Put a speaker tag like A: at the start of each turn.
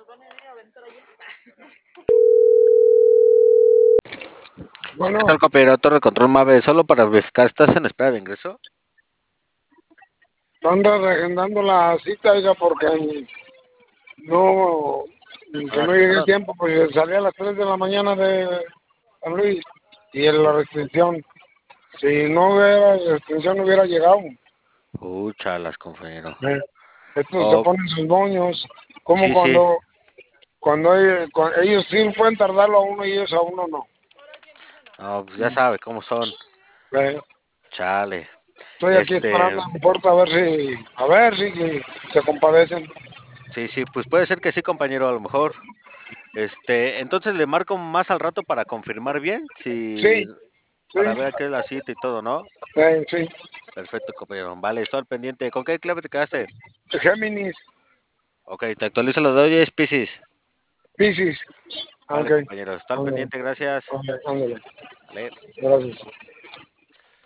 A: ¿Qué
B: Bueno,
A: tal, compañero? Torre Control Mave, solo para verificar, ¿estás en espera de ingreso?
B: anda reagendando la cita, oiga, porque no,
A: ¿No
B: que
A: la
B: no llegué a
A: agendaron?
B: tiempo, pues salí a las 3 de la mañana de San Luis y en la restricción. Si no hubiera restricción, no hubiera llegado.
A: Chalas, compañero.
B: Eh, Estos se
A: Oh,
B: ponen sus moños, como
A: sí, sí.
B: cuando ellos sí pueden tardarlo a uno y ellos a uno no.
A: No, pues ya sabe cómo son.
B: Eh,
A: Chale.
B: Estoy aquí
A: Este,
B: esperando en puerta a ver si que se compadecen.
A: sí, sí, pues puede ser que sí, compañero, a lo mejor. Entonces le marco más al rato para confirmar bien, si,
B: Sí, sí,
A: para ver a qué es la cita y todo, ¿no?
B: sí.
A: Perfecto, compañero. Vale, estoy al pendiente. ¿Con qué clave te quedaste?
B: Géminis,
A: Ok, te actualizo lo de hoy, es Piscis.
B: Piscis.
A: Vale,
B: Ok,
A: compañero, está al
B: ándale,
A: pendiente, gracias.
B: ándale, ándale.
A: Vale.
B: Gracias.